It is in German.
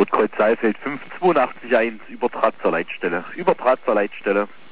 Rotkreuz Saalfeld 5881 über Draht zur Leitstelle. Über Draht zur Leitstelle.